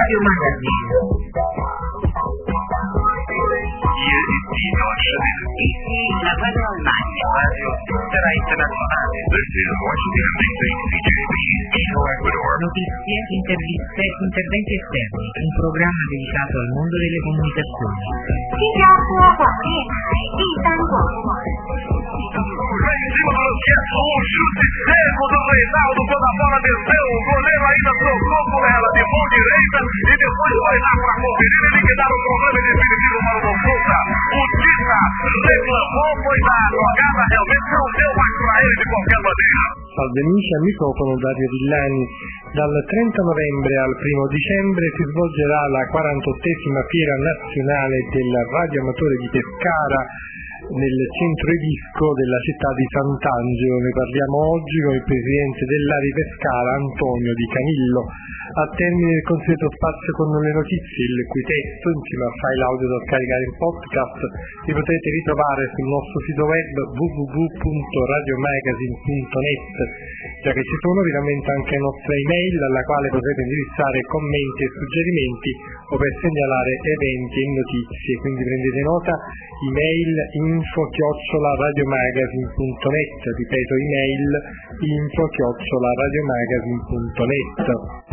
Radio Magazine. La Radio Almagna, Radio Svizzera Internazionale. This is Washington DC, CJB, Quito, Ecuador. Notizie, interviste, interventi esterni, un programma dedicato al mondo delle comunicazioni. 新加坡广电台第三广播网。 O chute seco do Reinaldo quando a bola desceu, o goleiro ainda tocou com ela de mão direita e depois foi lá para conferir e liquidar o problema definitivo para o Consulta. O Tita reclamou, foi da jogada, realmente não deu mais para ele de qualquer maneira. Salve amici, al microfono Dario Villani. Dal 30 novembre al 1 dicembre si svolgerà la 48esima fiera nazionale del radioamatore di Pescara nel centro Edisco della città di Sant'Angelo. Ne parliamo oggi con il presidente dell'Ari Pescara, Antonio Di Canillo. A termine del consueto spazio con le notizie, il cui testo, insieme al file audio da scaricare in podcast, li potete ritrovare sul nostro sito web www.radiomagazine.net. Già che ci sono, vi rammento anche la nostra email, alla quale potete indirizzare commenti e suggerimenti o per segnalare eventi e notizie. Quindi prendete nota, email info@radiomagazine.net, ripeto email info@radiomagazine.net.